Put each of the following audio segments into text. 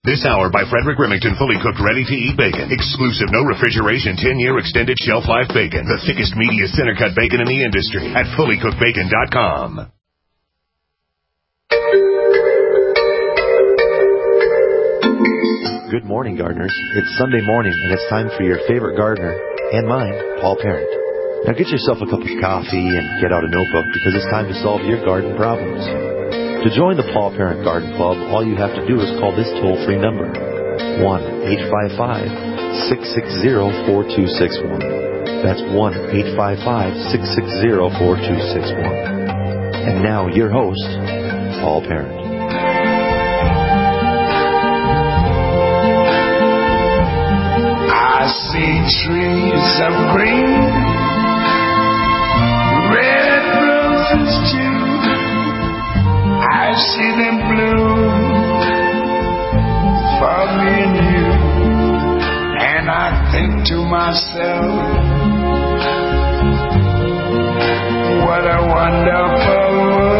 This hour by Frederick Remington, fully cooked, ready-to-eat bacon. Exclusive, no refrigeration, 10-year extended shelf life bacon. The thickest, meatiest center-cut bacon in the industry at fullycookedbacon.com. Good morning, gardeners. It's Sunday morning, and it's time for your favorite gardener, and mine, Paul Parent. Now get yourself a cup of coffee and get out a notebook, because it's time to solve your garden problems. To join the Paul Parent Garden Club, all you have to do is call this toll-free number, 1-855-660-4261. That's 1-855-660-4261. And now, your host, Paul Parent. I see trees of green, red roses too. I see them bloom for me and you. And I think to myself, what a wonderful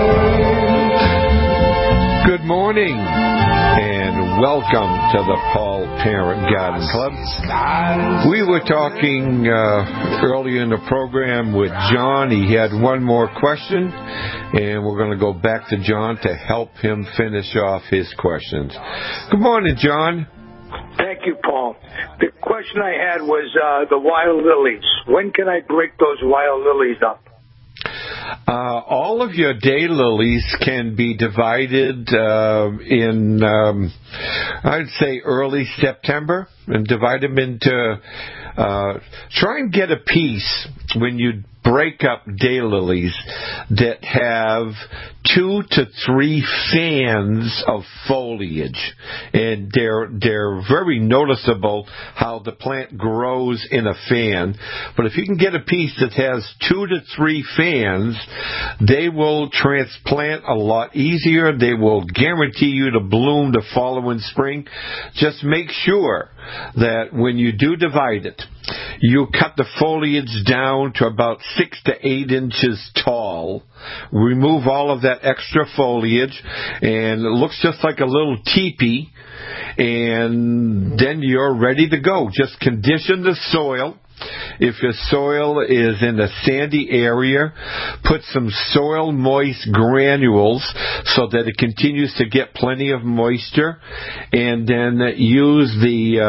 world. Good morning, and welcome to the Paul Parent Garden Club. We were talking earlier in the program with John. He had one more question, and we're going to go back to John to help him finish off his questions. Good morning, John. Thank you, Paul. The question I had was the wild lilies. When can I break those wild lilies up? All of your daylilies can be divided in, I'd say, early September, and divide them into, try and get a piece when you break up daylilies that have 2 to 3 fans of foliage, and they're very noticeable how the plant grows in a fan. But if you can get a piece that has 2 to 3 fans, they will transplant a lot easier. They will guarantee you to bloom the following spring. Just make sure that when you do divide it, you cut the foliage down to about 6 to 8 inches tall. Remove all of that extra foliage, and it looks just like a little teepee, and then you're ready to go. Just condition the soil. If your soil is in a sandy area, put some soil moist granules so that it continues to get plenty of moisture, and then use the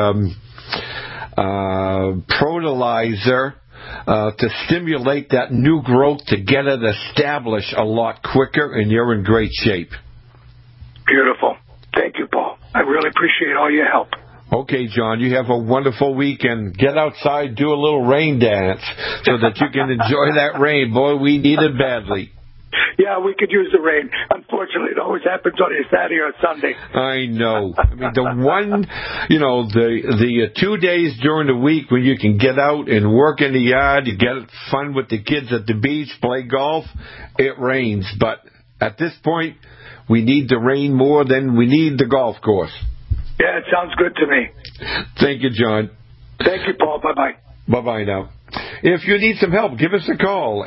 Protolizer to stimulate that new growth to get it established a lot quicker, and you're in great shape. Beautiful. Thank you, Paul. I really appreciate all your help. Okay, John, you have a wonderful weekend. Get outside, do a little rain dance so that you can enjoy that rain. Boy, we need it badly. Yeah, we could use the rain. Unfortunately, it always happens on a Saturday or Sunday. I know. I mean, the one, the 2 days during the week when you can get out and work in the yard, you get fun with the kids at the beach, play golf, it rains. But at this point, we need the rain more than we need the golf course. Yeah, it sounds good to me. Thank you, John. Thank you, Paul. Bye-bye. Bye-bye now. If you need some help, give us a call,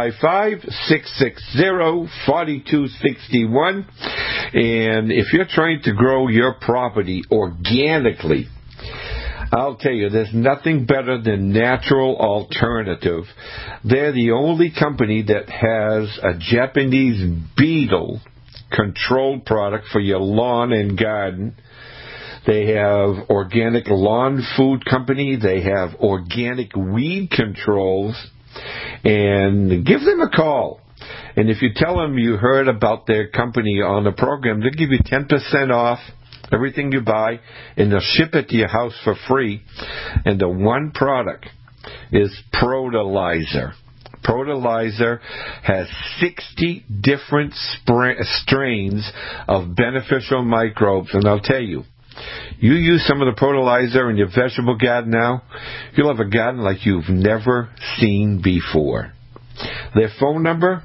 855-660-4261. And if you're trying to grow your property organically, I'll tell you, there's nothing better than Natural Alternative. They're the only company that has a Japanese beetle controlled product for your lawn and garden. They have organic lawn food company. They have organic weed controls. And give them a call. And if you tell them you heard about their company on the program, they'll give you 10% off everything you buy, and they'll ship it to your house for free. And the one product is Protolizer. Protolizer has 60 different strains of beneficial microbes. And I'll tell you, you use some of the Protolizer in your vegetable garden now, you'll have a garden like you've never seen before. Their phone number,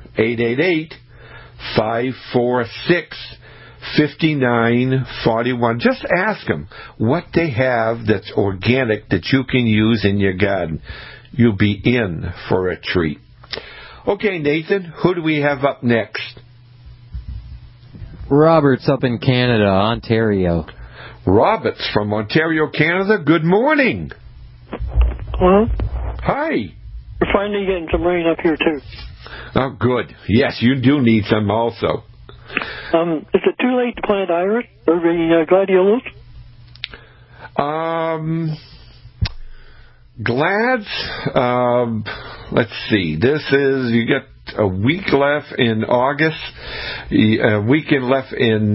888-546-5941. Just ask them what they have that's organic that you can use in your garden. You'll be in for a treat. Okay, Nathan, who do we have up next? Robert's up in Canada, Ontario. Roberts from Ontario, Canada. Good morning. Well, Hi. we're finally getting some rain up here, too. Oh, good. Yes, you do need some also. Is it too late to plant iris or the gladiolas? Glads, let's see. This is, you get a week left in August, a weekend left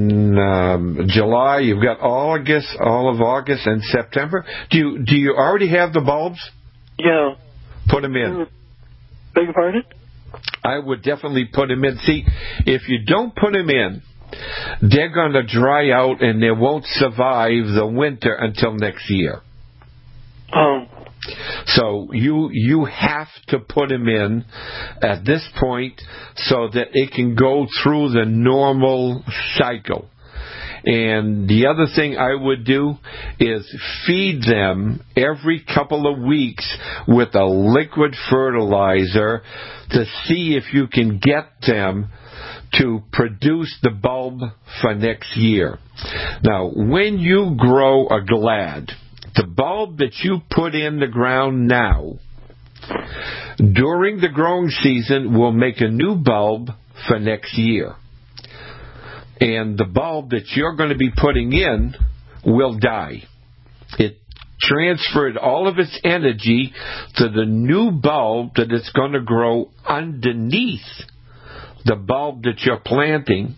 in July. You've got all of August and September. Do you already have the bulbs? Yeah. Put them in. Beg your pardon? I would definitely put them in. See, if you don't put them in, they're going to dry out and they won't survive the winter until next year. Oh. So you have to put them in at this point so that it can go through the normal cycle. And the other thing I would do is feed them every couple of weeks with a liquid fertilizer to see if you can get them to produce the bulb for next year. Now, when you grow a glad, the bulb that you put in the ground now, during the growing season, will make a new bulb for next year. And the bulb that you're going to be putting in will die. It transferred all of its energy to the new bulb that it's going to grow underneath the bulb that you're planting.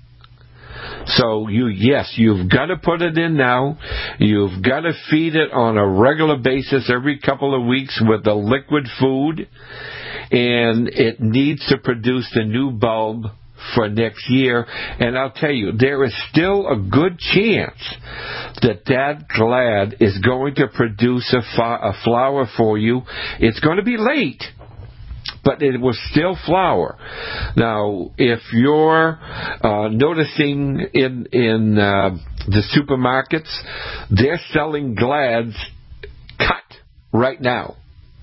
So you've got to put it in now. You've got to feed it on a regular basis every couple of weeks with the liquid food, and it needs to produce the new bulb for next year. And I'll tell you, there is still a good chance that glad is going to produce a flower for you. It's going to be late, but it will still flower. Now, if you're noticing in the supermarkets, they're selling glads cut right now.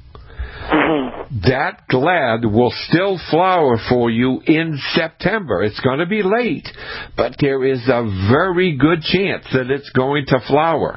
That glad will still flower for you in September. It's going to be late, but there is a very good chance that it's going to flower.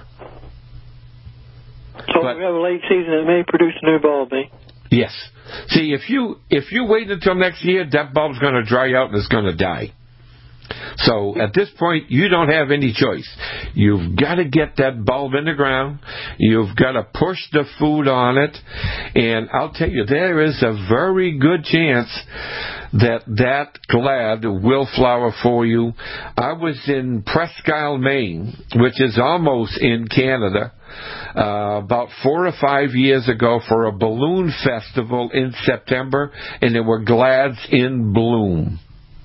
So if we have a late season, it may produce a new bulb, eh? Yes. See, if you wait until next year, that bulb's going to dry out and it's going to die. So at this point, you don't have any choice. You've got to get that bulb in the ground. You've got to push the food on it. And I'll tell you, there is a very good chance that glad will flower for you. I was in Presque Isle, Maine, which is almost in Canada, about 4 or 5 years ago for a balloon festival in September, and there were glads in bloom.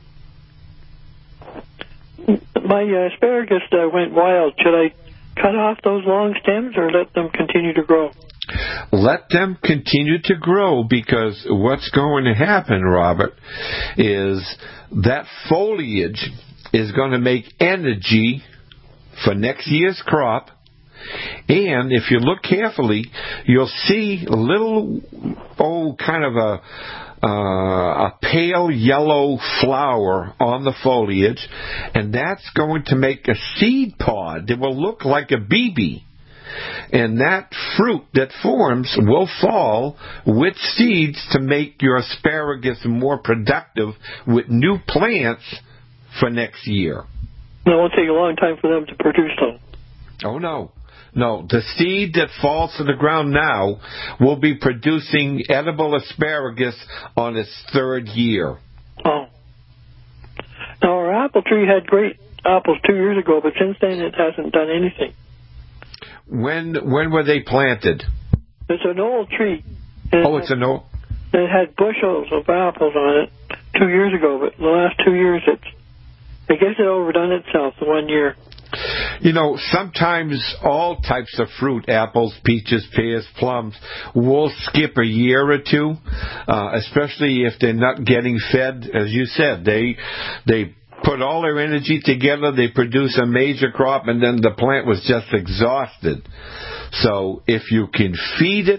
My asparagus went wild. Should I cut off those long stems or let them continue to grow? Let them continue to grow, because what's going to happen, Robert, is that foliage is going to make energy for next year's crop. And if you look carefully, you'll see a little, kind of a pale yellow flower on the foliage, and that's going to make a seed pod that will look like a BB. And that fruit that forms will fall with seeds to make your asparagus more productive with new plants for next year. It won't take a long time for them to produce them. Oh, no. No, the seed that falls to the ground now will be producing edible asparagus on its 3rd year. Oh. Now, our apple tree had great apples 2 years ago, but since then it hasn't done anything. When were they planted? It's an old tree. It's an old... It had bushels of apples on it 2 years ago, but the last 2 years I guess it overdone itself the 1 year. You know, sometimes all types of fruit, apples, peaches, pears, plums, will skip a year or two, especially if they're not getting fed. As you said, they put all their energy together, they produce a major crop, and then the plant was just exhausted. So if you can feed it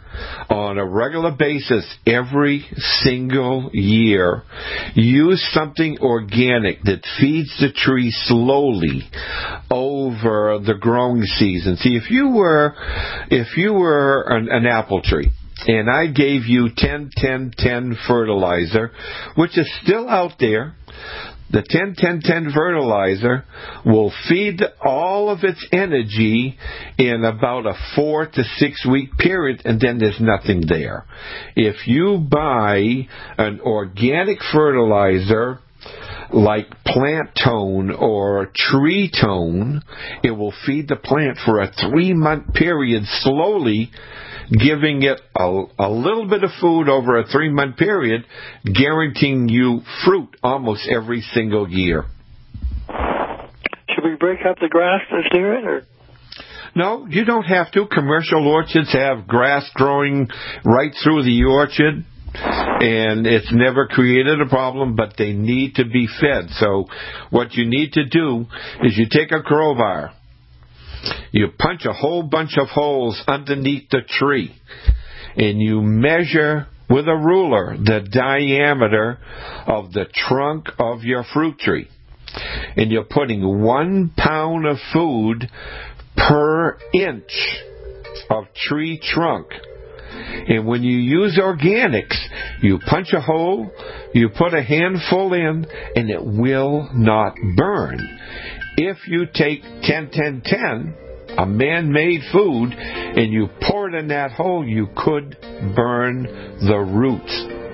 on a regular basis every single year, use something organic that feeds the tree slowly over the growing season. See, if you were an apple tree, and I gave you 10-10-10 fertilizer, which is still out there, the 10-10-10 fertilizer will feed all of its energy in about a 4 to 6 week period, and then there's nothing there. If you buy an organic fertilizer like Plant Tone or Tree Tone, it will feed the plant for a 3-month period slowly, giving it a little bit of food over a 3-month period, guaranteeing you fruit almost every single year. Should we break up the grass this year? Or? No, you don't have to. Commercial orchards have grass growing right through the orchard, and it's never created a problem, but they need to be fed. So what you need to do is you take a crowbar, you punch a whole bunch of holes underneath the tree, and you measure with a ruler the diameter of the trunk of your fruit tree. And you're putting 1 pound of food per inch of tree trunk. And when you use organics, you punch a hole, you put a handful in, and it will not burn. If you take 10-10-10, a man-made food, and you pour it in that hole, you could burn the roots.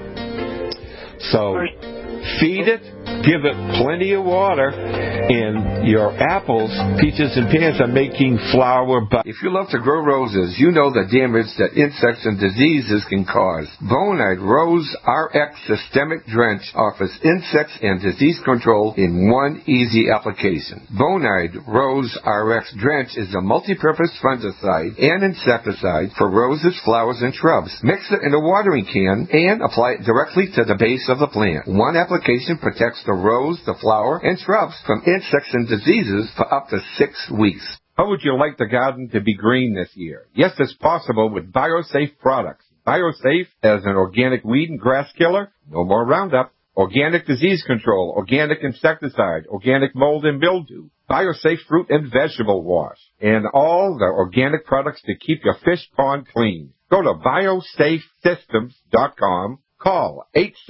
So feed it, give it plenty of water, and your apples, peaches, and pears are making flower buds. If you love to grow roses, you know the damage that insects and diseases can cause. Bonide Rose RX Systemic Drench offers insects and disease control in one easy application. Bonide Rose RX Drench is a multi-purpose fungicide and insecticide for roses, flowers, and shrubs. Mix it in a watering can and apply it directly to the base of the plant. One application protects the rose, the flower, and shrubs from insects and diseases for up to 6 weeks. How would you like the garden to be green this year? Yes, it's possible with BioSafe products. BioSafe as an organic weed and grass killer, no more Roundup, organic disease control, organic insecticide, organic mold and mildew, BioSafe fruit and vegetable wash, and all the organic products to keep your fish pond clean. Go to biosafesystems.com. Call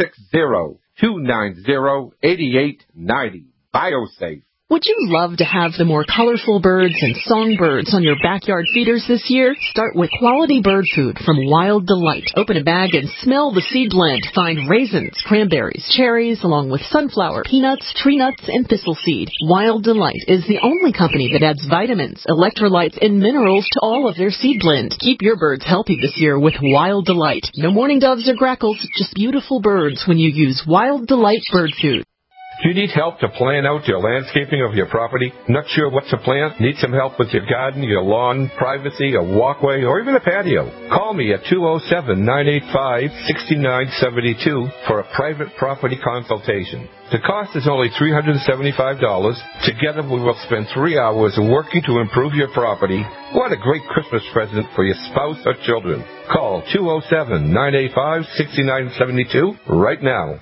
860-290-8890. BioSafe. Would you love to have the more colorful birds and songbirds on your backyard feeders this year? Start with quality bird food from Wild Delight. Open a bag and smell the seed blend. Find raisins, cranberries, cherries, along with sunflower, peanuts, tree nuts, and thistle seed. Wild Delight is the only company that adds vitamins, electrolytes, and minerals to all of their seed blend. Keep your birds healthy this year with Wild Delight. No mourning doves or grackles, just beautiful birds when you use Wild Delight bird food. Do you need help to plan out your landscaping of your property? Not sure what to plant? Need some help with your garden, your lawn, privacy, a walkway, or even a patio? Call me at 207-985-6972 for a private property consultation. The cost is only $375. Together we will spend 3 hours working to improve your property. What a great Christmas present for your spouse or children. Call 207-985-6972 right now.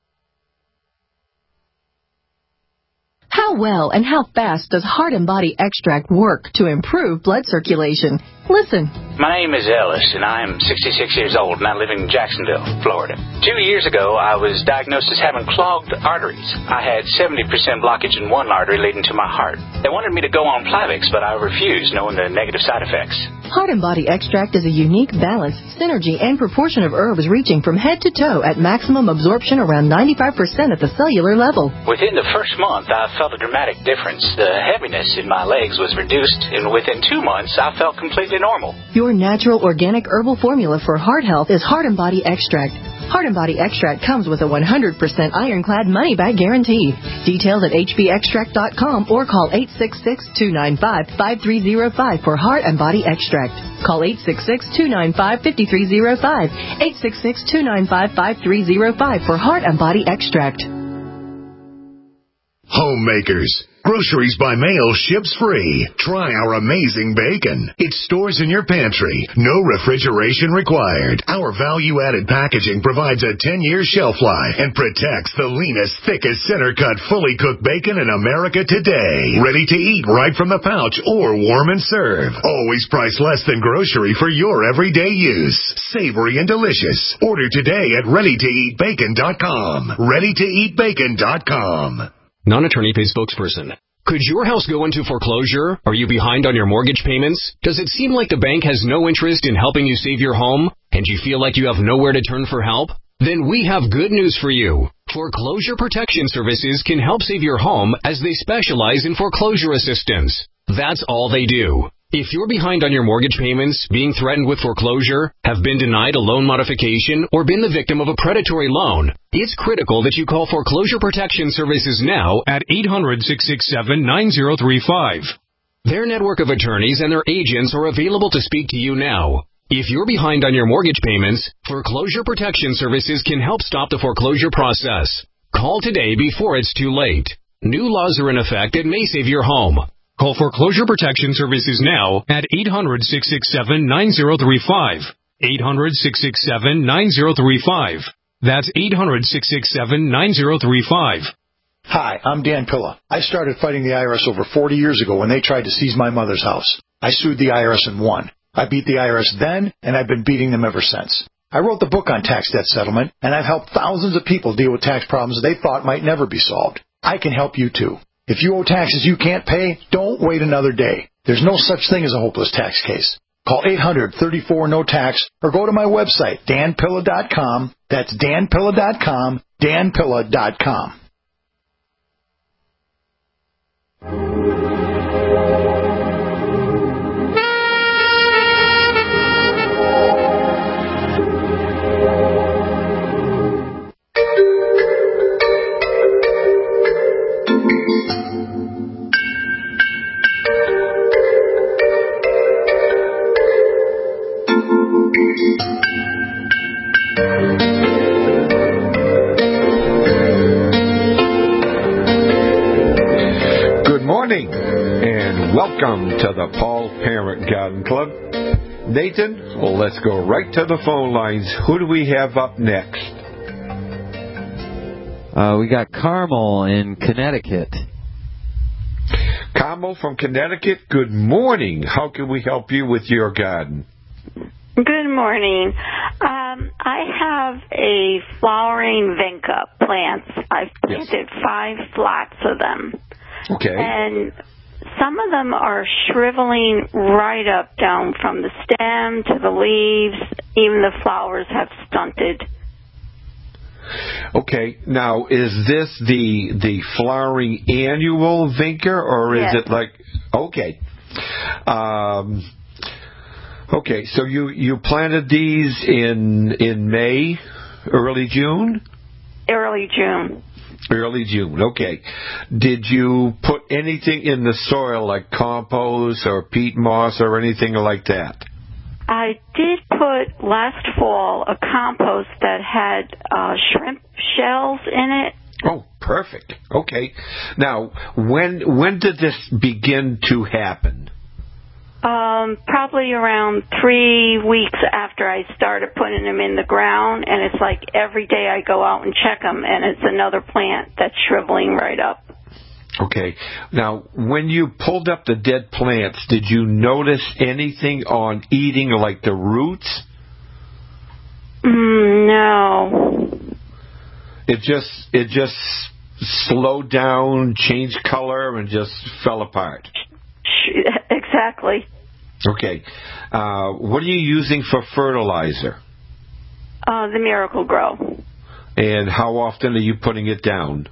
How well and how fast does Heart and Body Extract work to improve blood circulation? Listen. My name is Ellis, and I am 66 years old, and I live in Jacksonville, Florida. 2 years ago, I was diagnosed as having clogged arteries. I had 70% blockage in one artery leading to my heart. They wanted me to go on Plavix, but I refused, knowing the negative side effects. Heart and Body Extract is a unique balance, synergy, and proportion of herbs reaching from head to toe at maximum absorption around 95% at the cellular level. Within the first month, I felt a dramatic difference. The heaviness in my legs was reduced, and within 2 months, I felt completely normal. Your natural organic herbal formula for heart health is Heart and Body Extract. Heart and Body Extract comes with a 100% ironclad money-back guarantee. Details at hbextract.com or call 866-295-5305 for Heart and Body Extract. Call 866-295-5305. 866-295-5305 for Heart and Body Extract. Homemakers, Groceries by mail ships free. Try our amazing bacon. It stores in your pantry. No refrigeration required. Our value-added packaging provides a 10-year shelf life and protects the leanest, thickest center-cut, fully cooked bacon in America today. Ready to eat right from the pouch or warm and serve. Always priced less than grocery for your everyday use. Savory and delicious. Order today at ReadyToEatBacon.com. ReadyToEatBacon.com. Non-attorney paid spokesperson. Could your house go into foreclosure? Are you behind on your mortgage payments? Does it seem like the bank has no interest in helping you save your home? And you feel like you have nowhere to turn for help? Then we have good news for you. Foreclosure Protection Services can help save your home as they specialize in foreclosure assistance. That's all they do. If you're behind on your mortgage payments, being threatened with foreclosure, have been denied a loan modification, or been the victim of a predatory loan, it's critical that you call Foreclosure Protection Services now at 800-667-9035. Their network of attorneys and their agents are available to speak to you now. If you're behind on your mortgage payments, Foreclosure Protection Services can help stop the foreclosure process. Call today before it's too late. New laws are in effect that may save your home. Call Foreclosure Protection Services now at 800-667-9035. 800-667-9035. That's 800-667-9035. Hi, I'm Dan Pilla. I started fighting the IRS over 40 years ago when they tried to seize my mother's house. I sued the IRS and won. I beat the IRS then, and I've been beating them ever since. I wrote the book on tax debt settlement, and I've helped thousands of people deal with tax problems they thought might never be solved. I can help you too. If you owe taxes you can't pay, don't wait another day. There's no such thing as a hopeless tax case. Call 800-34-NO-TAX or go to my website, danpilla.com. That's danpilla.com, danpilla.com. And welcome to the Paul Parent Garden Club. Nathan, well, let's go right to the phone lines. Who do we have up next? We got Carmel in Connecticut. Carmel from Connecticut, good morning. How can we help you with your garden? Good morning. I have a flowering vinca plants. I've planted 5 flats of them. Okay. And some of them are shriveling right up down from the stem to the leaves. Even the flowers have stunted. Okay. Now, is this the flowering annual vinca, or is it like... Okay. Okay, so you planted these in May, early June? Early June. Early June, okay. Did you put anything in the soil like compost or peat moss or anything like that? I did put last fall a compost that had shrimp shells in it. Oh, perfect. Okay. Now, when did this begin to happen? Probably around 3 weeks after I started putting them in the ground, and it's like every day I go out and check them, and it's another plant that's shriveling right up. Okay. Now, when you pulled up the dead plants, did you notice anything on eating, like the roots? No. It just slowed down, changed color, and just fell apart. Exactly. Okay. What are you using for fertilizer? The Miracle-Gro. And how often are you putting it down?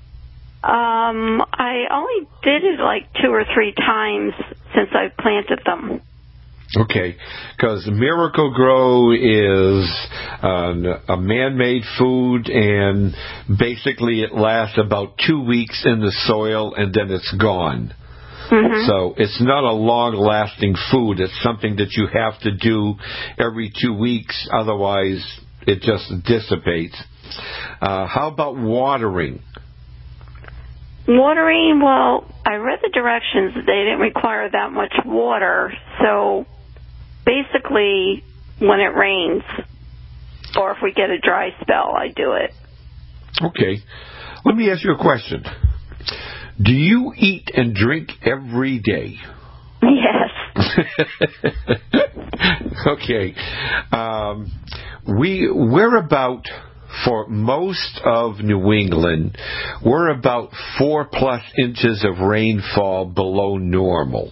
I only did it like 2 or 3 times since I planted them. Okay, because Miracle-Gro is a man-made food, and basically it lasts about 2 weeks in the soil, and then it's gone. Mm-hmm. So it's not a long-lasting food. It's something that you have to do every 2 weeks, otherwise it just dissipates. How about watering? Watering, well, I read the directions. They didn't require that much water. So basically, when it rains or if we get a dry spell, I do it. Okay. Let me ask you a question. Do you eat and drink every day? Yes. Okay. We're about, for most of New England, we're about 4+ inches of rainfall below normal.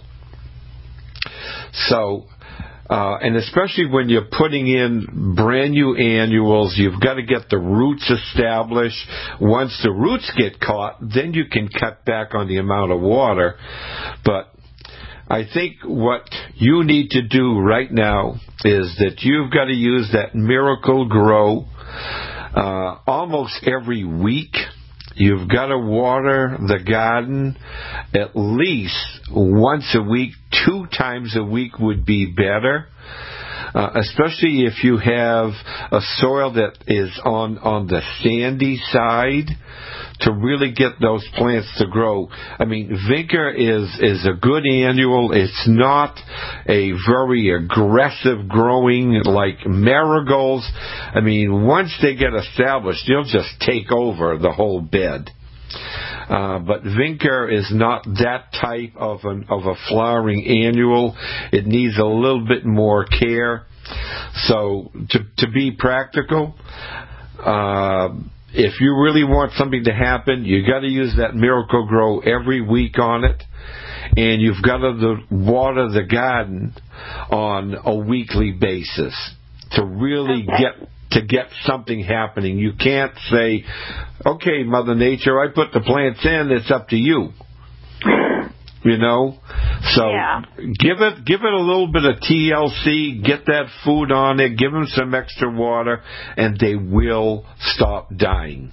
So, and especially when you're putting in brand new annuals, you've got to get the roots established. Once the roots get caught, then you can cut back on the amount of water. But I think what you need to do right now is that you've got to use that Miracle-Gro almost every week. You've got to water the garden at least once a week. 2 times a week would be better, especially if you have a soil that is on the sandy side, to really get those plants to grow. I mean, Vinker is a good annual. It's not a very aggressive growing like marigolds. I mean, once they get established, they'll just take over the whole bed. But Vinker is not that type of a flowering annual. It needs a little bit more care. So to be practical, if you really want something to happen, you got to use that Miracle-Gro every week on it, and you've got to water the garden on a weekly basis to really get something happening. You can't say, "Okay, Mother Nature, I put the plants in. It's up to you." You know, so give it a little bit of TLC, get that food on it, give them some extra water, and they will stop dying.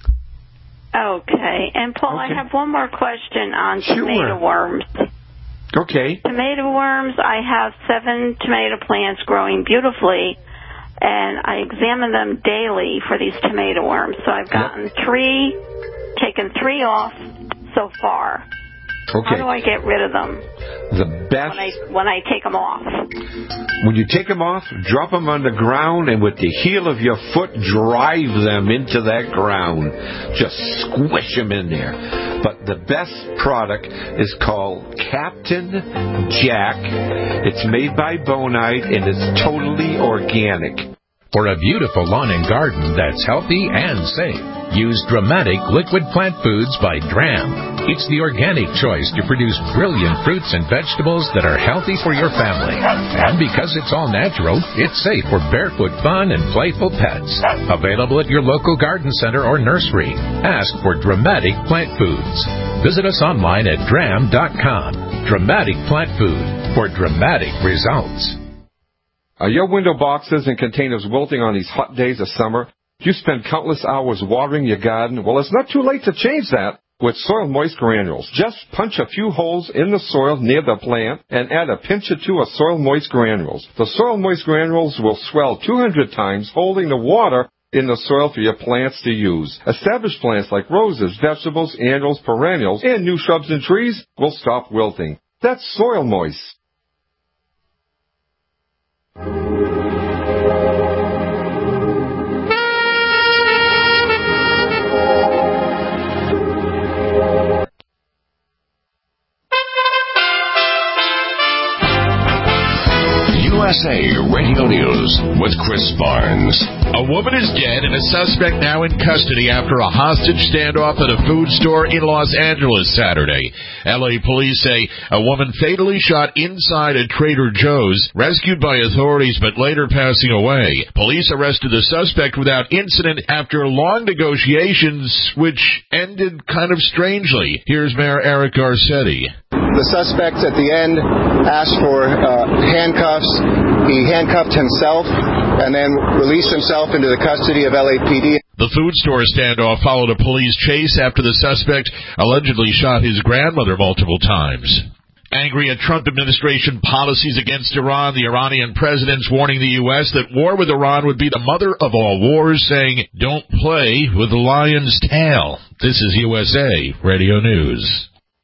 Okay. And Paul, I have one more question on tomato worms. Okay. Tomato worms, I have 7 tomato plants growing beautifully, and I examine them daily for these tomato worms. So I've gotten taken 3 off so far. Okay. How do I get rid of them? The best when I take them off. When you take them off, drop them on the ground, and with the heel of your foot, drive them into that ground. Just squish them in there. But the best product is called Captain Jack. It's made by Bonide, and it's totally organic. For a beautiful lawn and garden that's healthy and safe, use Dramatic Liquid Plant Foods by Dram. It's the organic choice to produce brilliant fruits and vegetables that are healthy for your family. And because it's all natural, it's safe for barefoot fun and playful pets. Available at your local garden center or nursery. Ask for Dramatic Plant Foods. Visit us online at dram.com. Dramatic Plant Food for dramatic results. Are your window boxes and containers wilting on these hot days of summer? Do you spend countless hours watering your garden? Well, it's not too late to change that with Soil Moist Granules. Just punch a few holes in the soil near the plant and add a pinch or 2 of Soil Moist Granules. The Soil Moist Granules will swell 200 times, holding the water in the soil for your plants to use. Established plants like roses, vegetables, annuals, perennials, and new shrubs and trees will stop wilting. That's Soil Moist. USA Radio News with Chris Barnes. A woman is dead and a suspect now in custody after a hostage standoff at a food store in Los Angeles Saturday. LA police say a woman fatally shot inside a Trader Joe's, rescued by authorities but later passing away. Police arrested the suspect without incident after long negotiations, which ended kind of strangely. Here's Mayor Eric Garcetti. The suspect at the end asked for handcuffs. He handcuffed himself and then released himself into the custody of LAPD. The food store standoff followed a police chase after the suspect allegedly shot his grandmother multiple times. Angry at Trump administration policies against Iran, the Iranian president's warning the U.S. that war with Iran would be the mother of all wars, saying, "Don't play with the lion's tail." This is USA Radio News.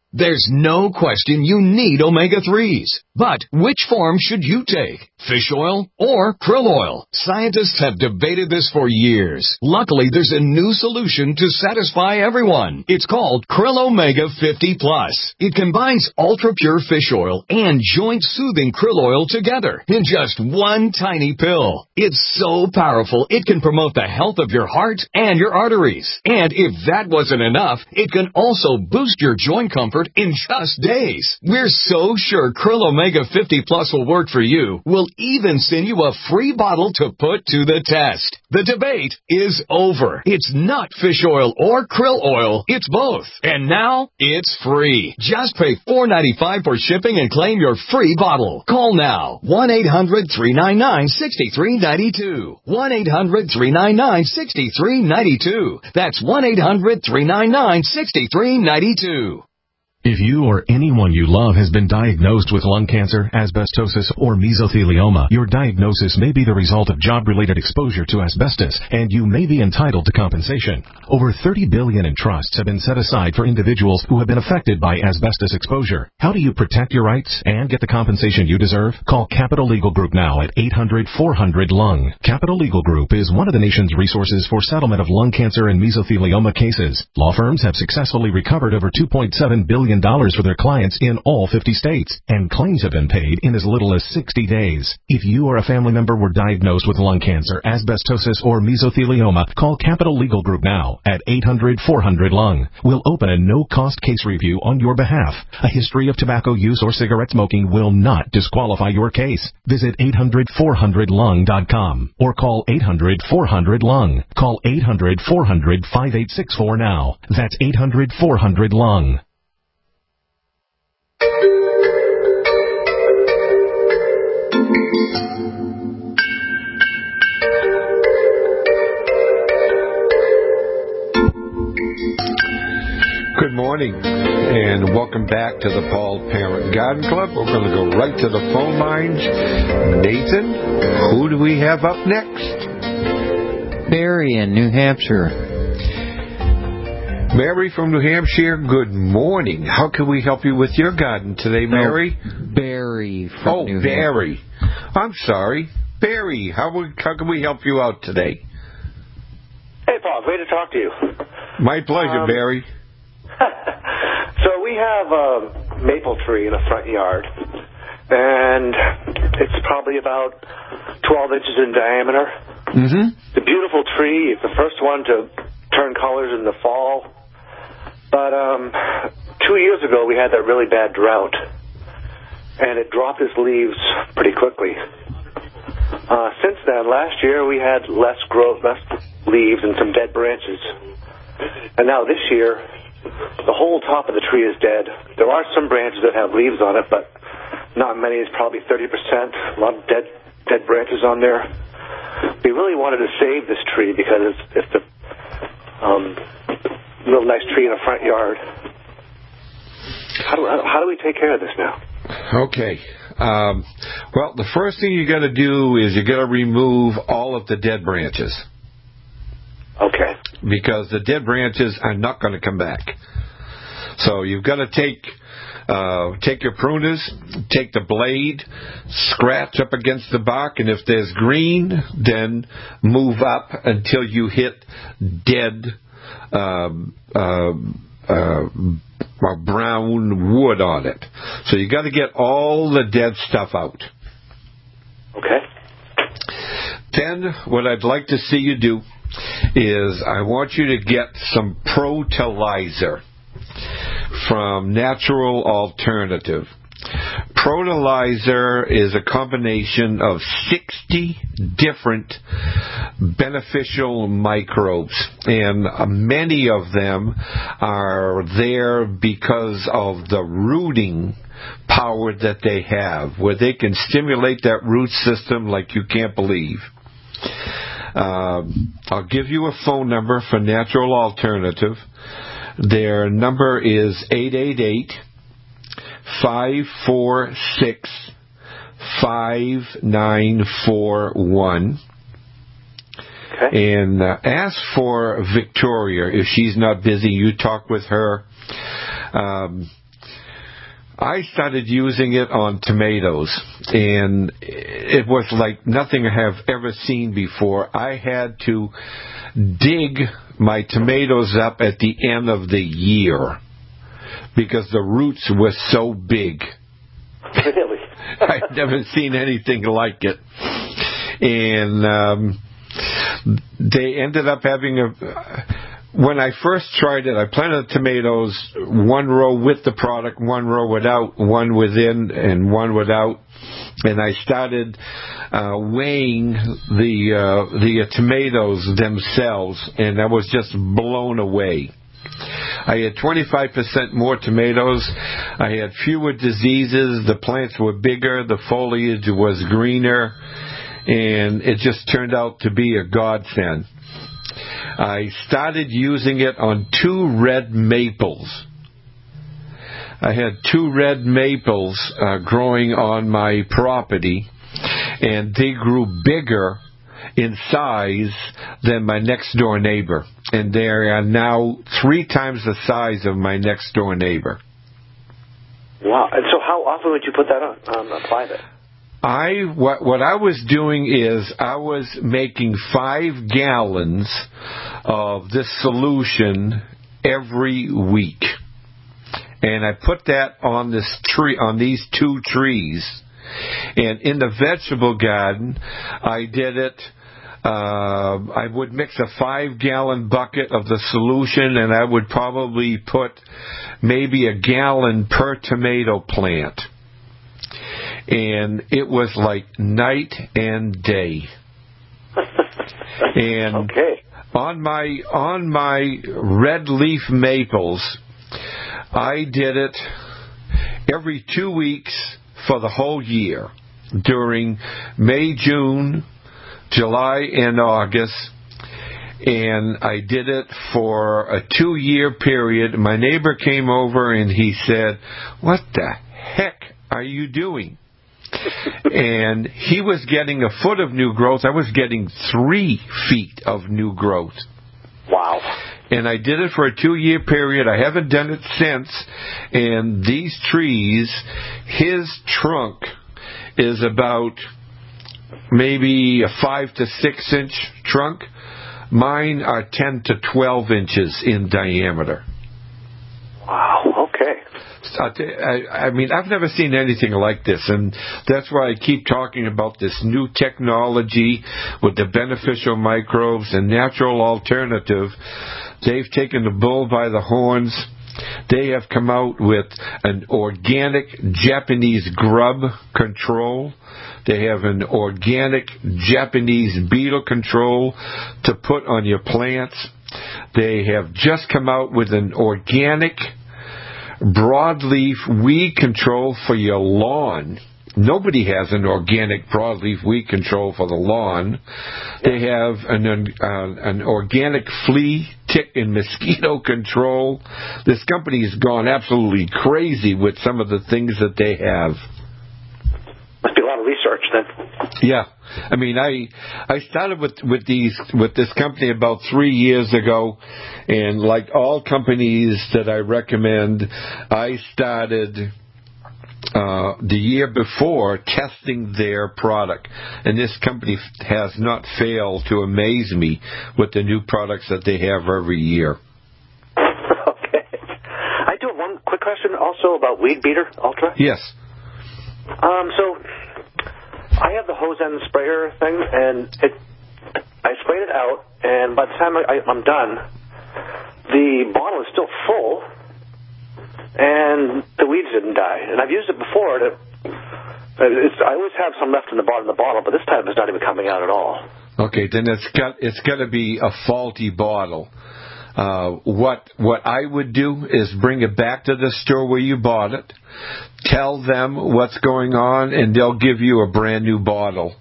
There's no question you need omega-3s. But which form should you take? Fish oil or krill oil? Scientists have debated this for years. Luckily, there's a new solution to satisfy everyone. It's called Krill Omega 50 Plus. It combines ultra-pure fish oil and joint-soothing krill oil together in just one tiny pill. It's so powerful, it can promote the health of your heart and your arteries. And if that wasn't enough, it can also boost your joint comfort in just days. We're so sure Krill Omega 50 Plus will work for you. We'll even send you a free bottle to put to the test. The debate is over. It's not fish oil or krill oil. It's both. And now, it's free. Just pay $4.95 for shipping and claim your free bottle. Call now. 1-800-399-6392. 1-800-399-6392. That's 1-800-399-6392. If you or anyone you love has been diagnosed with lung cancer, asbestosis, or mesothelioma, your diagnosis may be the result of job-related exposure to asbestos, and you may be entitled to compensation. Over $30 billion in trusts have been set aside for individuals who have been affected by asbestos exposure. How do you protect your rights and get the compensation you deserve? Call Capital Legal Group now at 800-400-LUNG. Capital Legal Group is one of the nation's resources for settlement of lung cancer and mesothelioma cases. Law firms have successfully recovered over $2.7 billion for their clients in all 50 states, and claims have been paid in as little as 60 days. If you or a family member were diagnosed with lung cancer, asbestosis, or mesothelioma, call Capital Legal Group now at 800-400-LUNG. We'll open a no-cost case review on your behalf. A history of tobacco use or cigarette smoking will not disqualify your case. Visit 800-400-LUNG.com or call 800-400-LUNG. Call 800-400-5864 now. That's 800-400-LUNG. Good morning, and welcome back to the Paul Parent Garden Club. We're going to go right to the phone lines. Nathan, who do we have up next? Barry in New Hampshire. Mary from New Hampshire, good morning. How can we help you with your garden today, Mary? Barry from New Hampshire. Barry. I'm sorry. Barry, how can we help you out today? Hey, Paul, great to talk to you. My pleasure, Barry. So we have a maple tree in the front yard, and it's probably about 12 inches in diameter. Mm-hmm. It's a beautiful tree. It's the first one to turn colors in the fall. But 2 years ago, we had that really bad drought, and it dropped its leaves pretty quickly. Since then, last year, we had less growth, less leaves, and some dead branches. And now this year, the whole top of the tree is dead. There are some branches that have leaves on it, but not many. It's probably 30%. A lot of dead branches on there. We really wanted to save this tree because it's a little nice tree in the front yard. How do we take care of this now? Okay. Well, the first thing you got to do is you got to remove all of the dead branches. Okay. Because the dead branches are not going to come back. So you've got to take your pruners, take the blade, scratch up against the bark, and if there's green, then move up until you hit dead brown wood on it. So you got to get all the dead stuff out. Okay. Then what I'd like to see you do is I want you to get some Protalizer from Natural Alternative. Protalizer is a combination of 60 different beneficial microbes, and many of them are there because of the rooting power that they have, where they can stimulate that root system like you can't believe. I'll give you a phone number for Natural Alternative. Their number is 888-546-5941. Okay. And ask for Victoria. If she's not busy, you talk with her. I started using it on tomatoes, and it was like nothing I have ever seen before. I had to dig my tomatoes up at the end of the year because the roots were so big. Really? I'd never seen anything like it. And they ended up having when I first tried it, I planted tomatoes one row with the product, one row without, one within and one without. And I started weighing the tomatoes themselves, and I was just blown away. I had 25% more tomatoes. I had fewer diseases. The plants were bigger. The foliage was greener. And it just turned out to be a godsend. I started using it on 2 red maples. I had 2 red maples growing on my property, and they grew bigger in size than my next door neighbor. And they are now 3 times the size of my next door neighbor. Wow. And so how often would you put that on, apply that? What I was doing is I was making 5 gallons of this solution every week, and I put that on this tree, on these 2 trees. And in the vegetable garden, I did it. I would mix a 5-gallon bucket of the solution, and I would probably put maybe a gallon per tomato plant. And it was like night and day. And okay. on my red leaf maples, I did it every 2 weeks for the whole year, during May, June, July, and August. And I did it for a 2-year period. My neighbor came over and he said, "What the heck are you doing?" And he was getting a foot of new growth. I was getting 3 feet of new growth. Wow. And I did it for a 2-year period. I haven't done it since. And these trees, his trunk is about maybe a 5 to 6 inch trunk. Mine are 10 to 12 inches in diameter. Wow, okay. I mean, I've never seen anything like this, and that's why I keep talking about this new technology with the beneficial microbes and natural alternative. They've taken the bull by the horns. They have come out with an organic Japanese grub control. They have an organic Japanese beetle control to put on your plants. They have just come out with an organic broadleaf weed control for your lawn. Nobody has an organic broadleaf weed control for the lawn. They have an organic flea, tick, and mosquito control. This company has gone absolutely crazy with some of the things that they have. Must be a lot of research then. Yeah, I mean, I started with this company about 3 years ago, and like all companies that I recommend, I started the year before testing their product, and this company has not failed to amaze me with the new products that they have every year. Okay, I do have one quick question also about Weed Beater Ultra. Yes. So I have the hose end sprayer thing, and I sprayed it out, and by the time I'm done, the bottle is still full, and the weeds didn't die. And I've used it before. I always have some left in the bottom of the bottle, but this time it's not even coming out at all. Okay, then it's got to be a faulty bottle. What I would do is bring it back to the store where you bought it, tell them what's going on, and they'll give you a brand new bottle.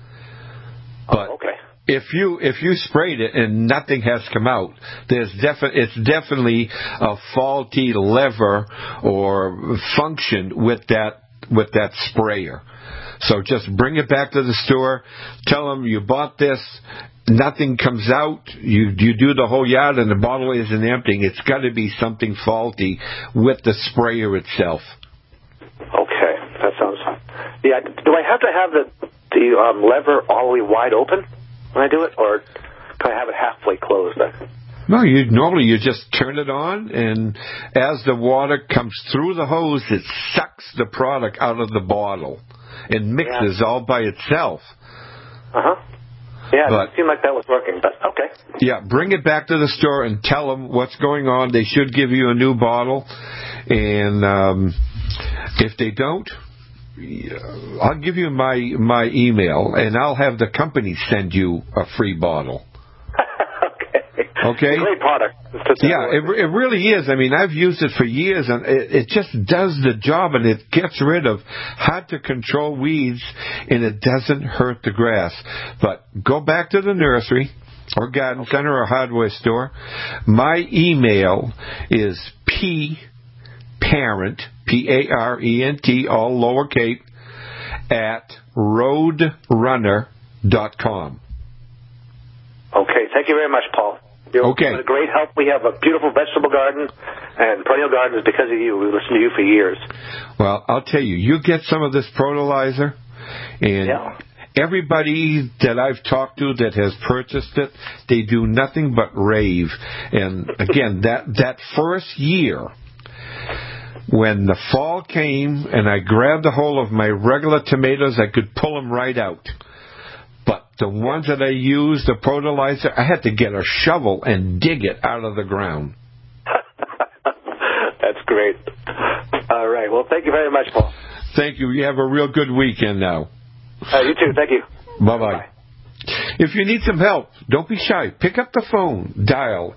But okay. If you sprayed it and nothing has come out, it's definitely a faulty lever or function with that sprayer. So just bring it back to the store, tell them you bought this, nothing comes out, you do the whole yard and the bottle isn't emptying. It's got to be something faulty with the sprayer itself. do I have to have the lever all the way wide open when I do it, or can I have it halfway closed? No, you just turn it on, and as the water comes through the hose, it sucks the product out of the bottle and mixes all by itself. Yeah, it didn't seem like that was working, but okay. Yeah, bring it back to the store and tell them what's going on. They should give you a new bottle, and if they don't, I'll give you my email, and I'll have the company send you a free bottle. Okay. It's a great product. Yeah, it really is. I mean, I've used it for years, and it just does the job, and it gets rid of hard-to-control weeds, and it doesn't hurt the grass. But go back to the nursery or garden center or hardware store. My email is pparent, P-A-R-E-N-T, all lowercase, at roadrunner.com. Okay, thank you very much, Paul. You're a great help. We have a beautiful vegetable garden and perennial gardens because of you. We've listened to you for years. Well, I'll tell you, you get some of this Protolizer, and everybody that I've talked to that has purchased it, they do nothing but rave. And again, that first year, when the fall came and I grabbed a hold of my regular tomatoes, I could pull them right out. But the ones that I used, the Protolizer, I had to get a shovel and dig it out of the ground. That's great. All right. Well, thank you very much, Paul. Thank you. You have a real good weekend now. You too. Thank you. Bye-bye. If you need some help, don't be shy. Pick up the phone. Dial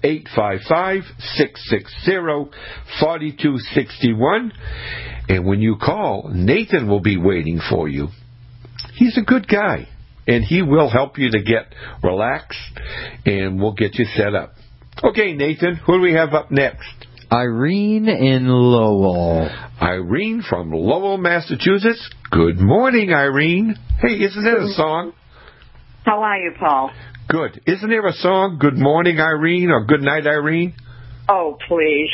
855-660-4261. And when you call, Nathan will be waiting for you. He's a good guy. And he will help you to get relaxed, and we'll get you set up. Okay, Nathan, who do we have up next? Irene in Lowell. Irene from Lowell, Massachusetts. Good morning, Irene. Hey, isn't that a song? How are you, Paul? Good. Isn't there a song, Good Morning, Irene, or Good Night, Irene? Oh, please.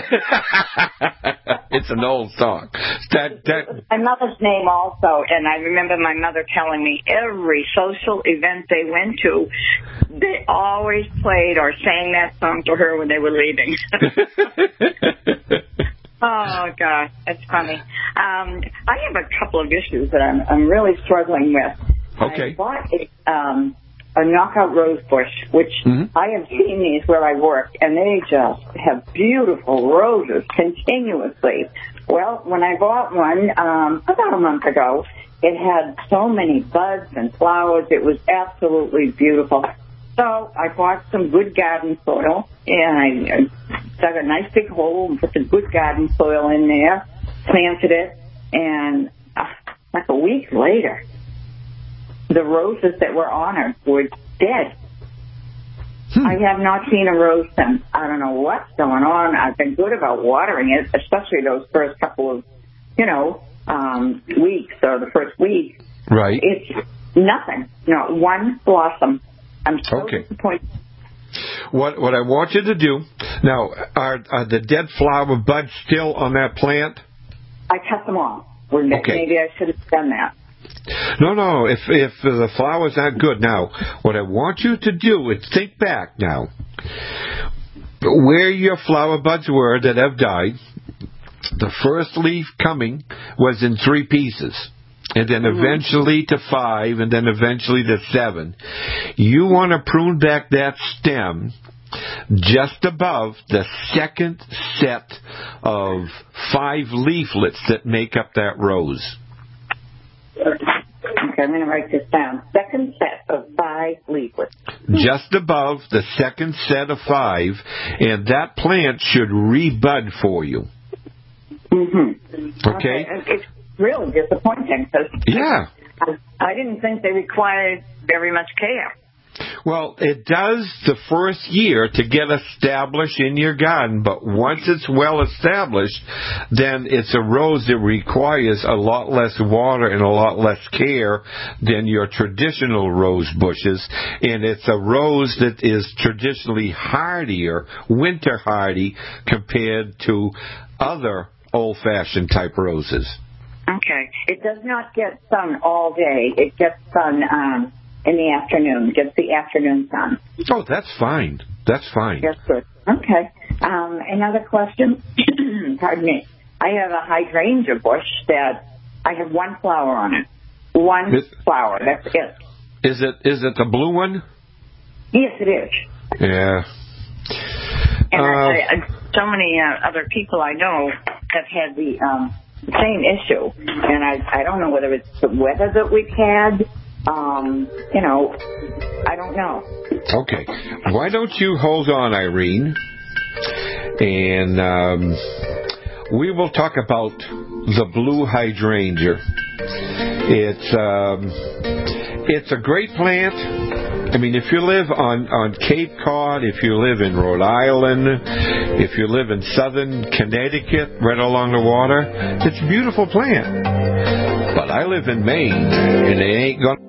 It's an old song. My mother's name also, and I remember my mother telling me every social event they went to, they always played or sang that song to her when they were leaving. Oh, God, that's funny. I have a couple of issues that I'm really struggling with. Okay. I bought a knockout rose bush, which I have seen these where I work, and they just have beautiful roses continuously. Well, when I bought one about a month ago, it had so many buds and flowers. It was absolutely beautiful. So I bought some good garden soil, and I dug a nice big hole and put the good garden soil in there, planted it, and like a week later, the roses that were on it were dead. I have not seen a rose since. I don't know what's going on. I've been good about watering it, especially those first couple of, weeks or the first week. Right. It's nothing. Not one blossom. I'm so disappointed. What I want you to do, now, are the dead flower buds still on that plant? I cut them off. Maybe I should have done that. No. If the flowers aren't good. Now, what I want you to do is think back now. Where your flower buds were that have died, the first leaf coming was in 3 pieces. And then eventually to 5, and then eventually to 7. You want to prune back that stem just above the second set of 5 leaflets that make up that rose. Okay, I'm going to write this down. Second set of 5 leaflets. Just above the second set of 5, and that plant should rebud for you. Okay? It's really disappointing because I didn't think they required very much care. Well, it does the first year to get established in your garden, but once it's well established, then it's a rose that requires a lot less water and a lot less care than your traditional rose bushes, and it's a rose that is traditionally hardier, winter hardy, compared to other old-fashioned type roses. Okay. It does not get sun all day. It gets sun in the afternoon. Gets the afternoon sun. Oh, that's fine. That's fine. That's good. Okay. Another question. Pardon me. I have a hydrangea bush that I have one flower on it. One flower. That's it. Is it the blue one? Yes, it is. Yeah. And so many other people I know have had the same issue, and I don't know whether it's the weather that we've had. I don't know. Okay. Why don't you hold on, Irene, and we will talk about the blue hydrangea. It's a great plant. I mean, if you live on Cape Cod, if you live in Rhode Island, if you live in southern Connecticut, right along the water, it's a beautiful plant. But I live in Maine, and they ain't gonna.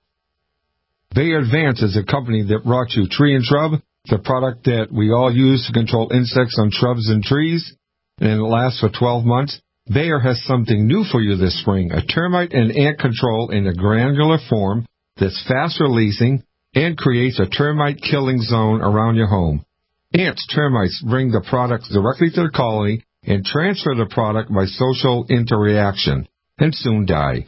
Bayer Advance is a company that brought you Tree and Shrub, the product that we all use to control insects on shrubs and trees, and it lasts for 12 months. Bayer has something new for you this spring, a termite and ant control in a granular form that's fast releasing and creates a termite killing zone around your home. Ants, termites bring the product directly to the colony and transfer the product by social interaction and soon die.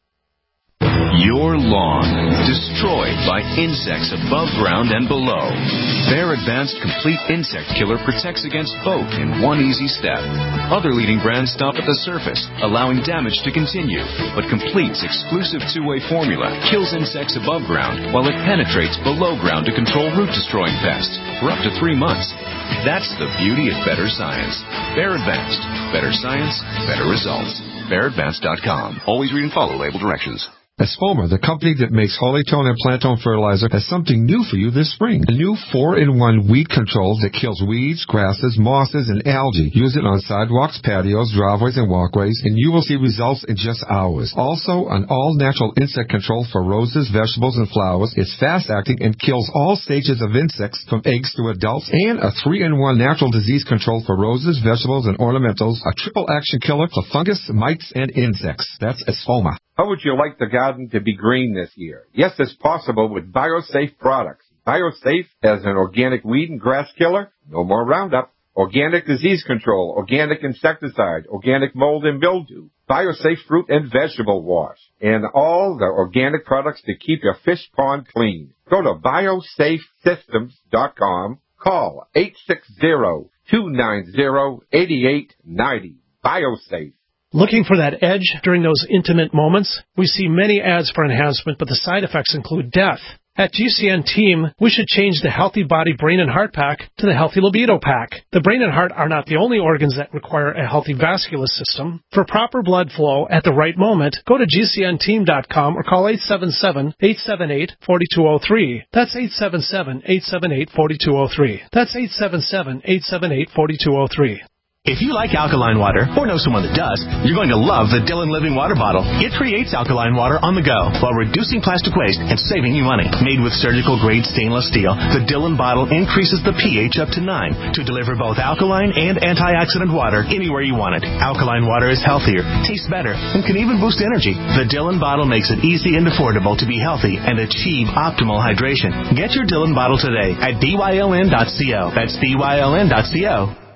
Your lawn destroyed by insects above ground and below. Bayer Advanced Complete Insect Killer protects against both in one easy step. Other leading brands stop at the surface, allowing damage to continue, but Complete's exclusive two-way formula kills insects above ground while it penetrates below ground to control root-destroying pests for up to 3 months. That's the beauty of better science. Bayer Advanced. Better science, better results. BayerAdvanced.com. Always read and follow label directions. Espoma, the company that makes Holytone and Plantone fertilizer, has something new for you this spring. A new 4-in-1 weed control that kills weeds, grasses, mosses, and algae. Use it on sidewalks, patios, driveways, and walkways, and you will see results in just hours. Also, an all-natural insect control for roses, vegetables, and flowers. It's fast-acting and kills all stages of insects from eggs to adults. And a 3-in-1 natural disease control for roses, vegetables, and ornamentals. A triple-action killer for fungus, mites, and insects. That's Espoma. How would you like the garden to be green this year? Yes, it's possible with BioSafe products. BioSafe as an organic weed and grass killer, no more Roundup, organic disease control, organic insecticide, organic mold and mildew, BioSafe fruit and vegetable wash, and all the organic products to keep your fish pond clean. Go to biosafesystems.com, call 860-290-8890. BioSafe. Looking for that edge during those intimate moments? We see many ads for enhancement, but the side effects include death. At GCN Team, we should change the Healthy Body Brain and Heart Pack to the Healthy Libido Pack. The brain and heart are not the only organs that require a healthy vascular system. For proper blood flow at the right moment, go to GCNteam.com or call 877-878-4203. That's 877-878-4203. That's 877-878-4203. If you like alkaline water, or know someone that does, you're going to love the Dillon Living Water Bottle. It creates alkaline water on the go while reducing plastic waste and saving you money. Made with surgical-grade stainless steel, the Dillon bottle increases the pH up to 9 to deliver both alkaline and antioxidant water anywhere you want it. Alkaline water is healthier, tastes better, and can even boost energy. The Dillon bottle makes it easy and affordable to be healthy and achieve optimal hydration. Get your Dillon bottle today at BYLN.co. That's BYLN.co.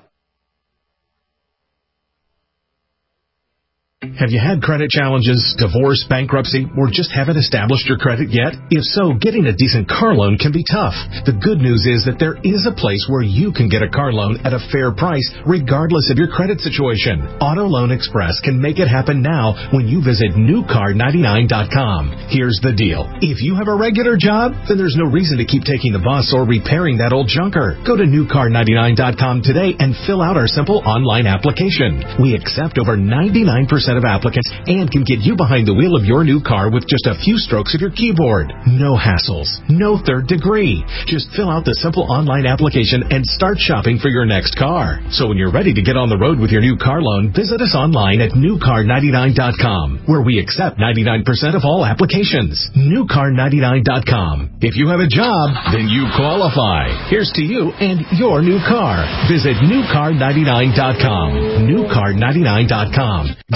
Have you had credit challenges, divorce, bankruptcy, or just haven't established your credit yet? If so, getting a decent car loan can be tough. The good news is that there is a place where you can get a car loan at a fair price, regardless of your credit situation. Auto Loan Express can make it happen now when you visit newcar99.com. Here's the deal. If you have a regular job, then there's no reason to keep taking the bus or repairing that old junker. Go to newcar99.com today and fill out our simple online application. We accept over 99% of applicants and can get you behind the wheel of your new car with just a few strokes of your keyboard. No hassles, no third degree. Just fill out the simple online application and start shopping for your next car. So when you're ready to get on the road with your new car loan, visit us online at newcar99.com, where we accept 99% of all applications. Newcar99.com. If you have a job, then you qualify. Here's to you and your new car. Visit newcar99.com. Newcar99.com. Get the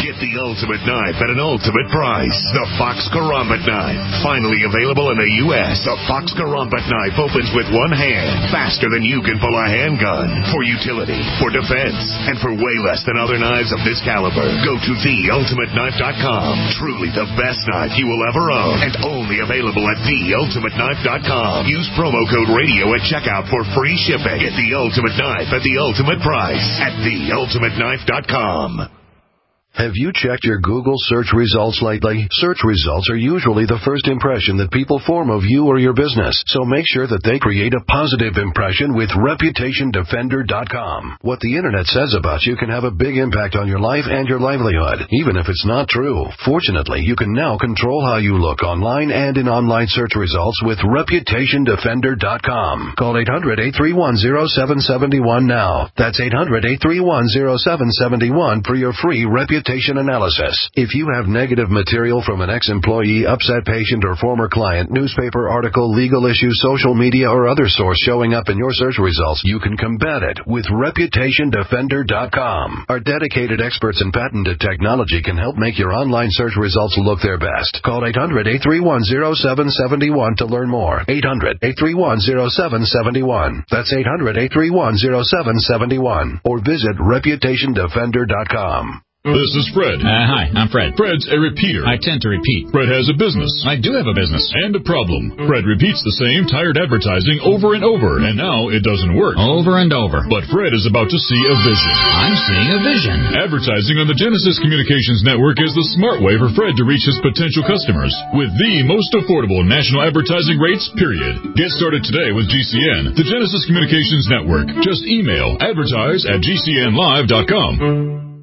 ultimate knife at an ultimate price. The Fox Karambit knife. Finally available in the U.S., the Fox Karambit knife opens with one hand, faster than you can pull a handgun. For utility, for defense, and for way less than other knives of this caliber. Go to theultimateknife.com. Truly the best knife you will ever own, and only available at theultimateknife.com. Use promo code radio at checkout for free shipping. Get the ultimate knife at the ultimate price at theultimateknife.com. Have you checked your Google search results lately? Search results are usually the first impression that people form of you or your business, so make sure that they create a positive impression with ReputationDefender.com. What the Internet says about you can have a big impact on your life and your livelihood, even if it's not true. Fortunately, you can now control how you look online and in online search results with ReputationDefender.com. Call 800-831-0771 now. That's 800-831-0771 for your free reputation analysis. If you have negative material from an ex-employee, upset patient, or former client, newspaper article, legal issue, social media, or other source showing up in your search results, you can combat it with ReputationDefender.com. Our dedicated experts in patented technology can help make your online search results look their best. Call 800-831-0771 to learn more. 800-831-0771. That's 800-831-0771. Or visit ReputationDefender.com. This is Fred. Hi, I'm Fred. Fred's a repeater. I tend to repeat. Fred has a business. I do have a business. And a problem. Fred repeats the same tired advertising over and over, and now it doesn't work. Over and over. But Fred is about to see a vision. I'm seeing a vision. Advertising on the Genesis Communications Network is the smart way for Fred to reach his potential customers with the most affordable national advertising rates, period. Get started today with GCN, the Genesis Communications Network. Just email advertise@gcnlive.com.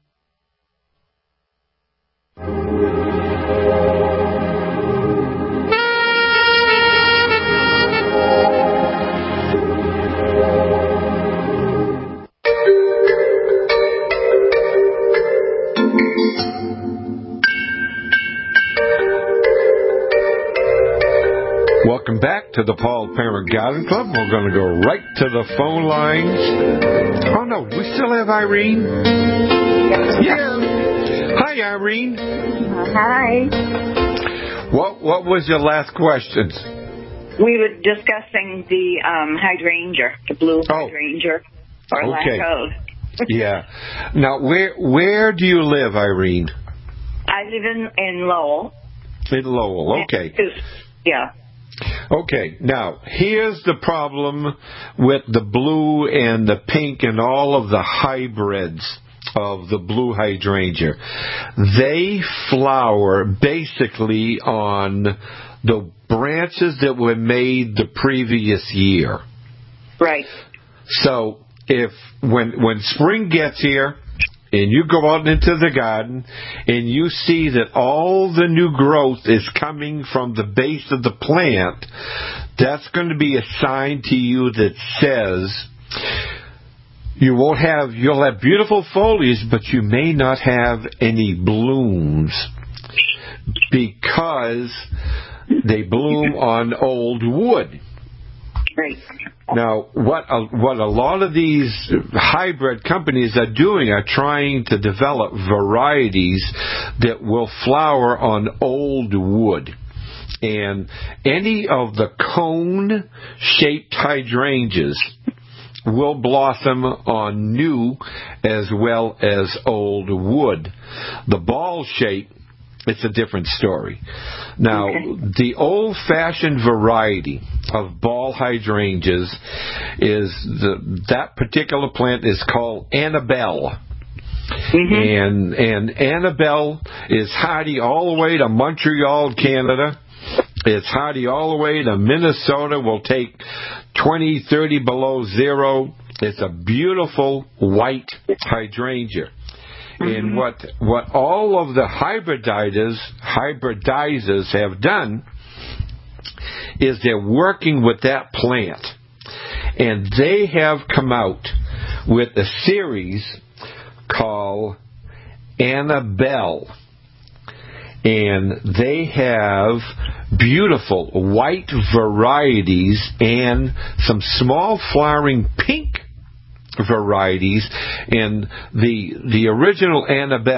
Welcome back to the Paul Parent Garden Club. We're going to go right to the phone lines. Oh, no, we still have Irene? Yeah. Hi, Irene. Hi. What was your last question? We were discussing the hydrangea, the blue hydrangea, or lack of. Yeah. Now, where do you live, Irene? I live in Lowell. In Lowell, okay. Yeah. Okay, now, here's the problem with the blue and the pink and all of the hybrids of the blue hydrangea. They flower basically on the branches that were made the previous year. Right. So, when spring gets here, and you go out into the garden and you see that all the new growth is coming from the base of the plant, that's going to be a sign to you that says you'll have beautiful foliage, but you may not have any blooms because they bloom on old wood. Right. Now, what a lot of these hybrid companies are doing are trying to develop varieties that will flower on old wood. And any of the cone-shaped hydrangeas will blossom on new as well as old wood. The ball shape, it's a different story. Now, the old-fashioned variety of ball hydrangeas that particular plant is called Annabelle. Mm-hmm. And Annabelle is hardy all the way to Montreal, Canada. It's hardy all the way to Minnesota. Will take 20, 30 below zero. It's a beautiful white hydrangea. And what all of the hybridizers have done is they're working with that plant. And they have come out with a series called Annabelle. And they have beautiful white varieties and some small flowering pink varieties, and the original Annabelle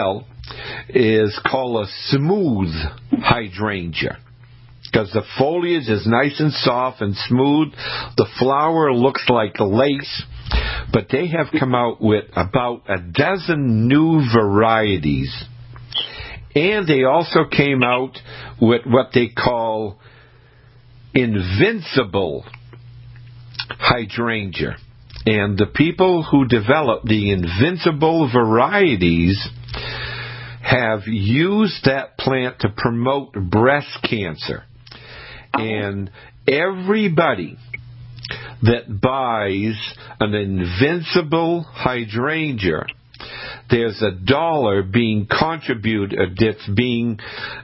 is called a smooth hydrangea, because the foliage is nice and soft and smooth. The flower looks like lace. But they have come out with about a dozen new varieties. And they also came out with what they call invincible hydrangea. And the people who developed the invincible varieties have used that plant to promote breast cancer. And everybody that buys an invincible hydrangea, there's $1 being contributed that's being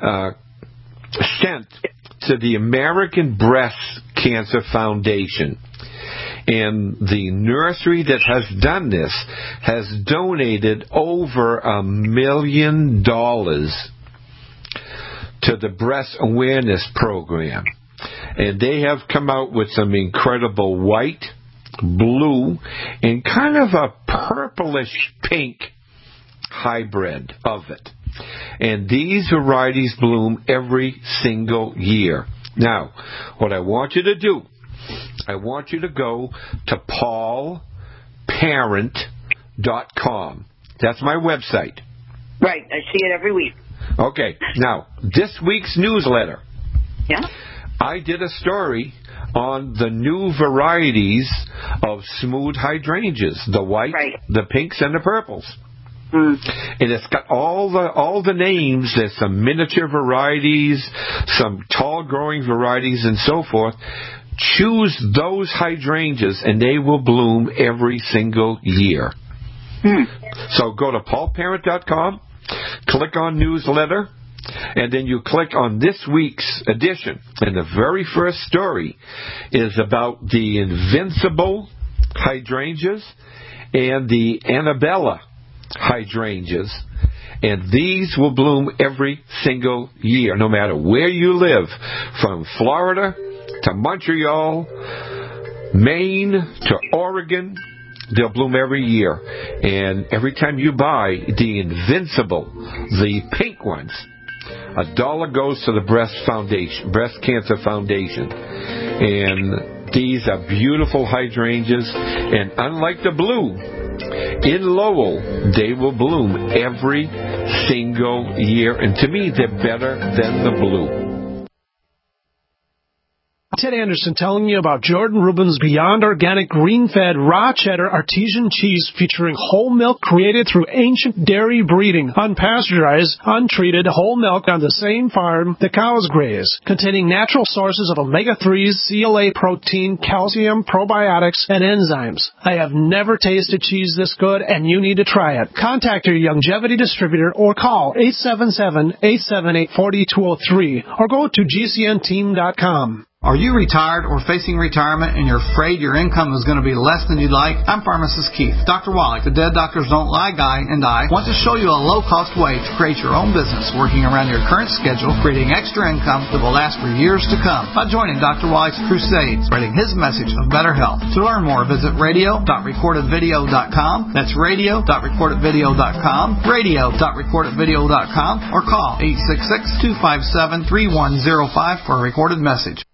sent to the American Breast Cancer Foundation. And the nursery that has done this has donated over $1 million to the breast awareness program. And they have come out with some incredible white, blue, and kind of a purplish pink hybrid of it. And these varieties bloom every single year. Now, what I want you to do, I want you to go to paulparent.com. That's my website. Right, I see it every week. Okay, now, this week's newsletter. Yeah? I did a story on the new varieties of smooth hydrangeas, the white, the pinks, and the purples. And it's got all the names. There's some miniature varieties, some tall growing varieties, and so forth. Choose those hydrangeas, and they will bloom every single year. So go to paulparent.com, click on newsletter, and then you click on this week's edition. And the very first story is about the invincible hydrangeas and the Annabella hydrangeas. And these will bloom every single year, no matter where you live, from Florida to Montreal, Maine to Oregon. They'll bloom every year. And every time you buy the invincible, the pink ones, $1 goes to the Breast Cancer Foundation. And these are beautiful hydrangeas. And unlike the blue, in Lowell, they will bloom every single year. And to me, they're better than the blue. Ted Anderson telling you about Jordan Rubin's Beyond Organic Green-Fed Raw Cheddar Artesian Cheese featuring whole milk created through ancient dairy breeding, unpasteurized, untreated whole milk on the same farm the cows graze, containing natural sources of omega-3s, CLA protein, calcium, probiotics, and enzymes. I have never tasted cheese this good, and you need to try it. Contact your Longevity distributor or call 877-878-4203 or go to gcnteam.com. Are you retired or facing retirement and you're afraid your income is going to be less than you'd like? I'm pharmacist Keith. Dr. Wallach, the Dead Doctors Don't Lie guy, and I want to show you a low-cost way to create your own business working around your current schedule, creating extra income that will last for years to come by joining Dr. Wallach's crusade, spreading his message of better health. To learn more, visit radio.recordedvideo.com. That's radio.recordedvideo.com, radio.recordedvideo.com, or call 866-257-3105 for a recorded message.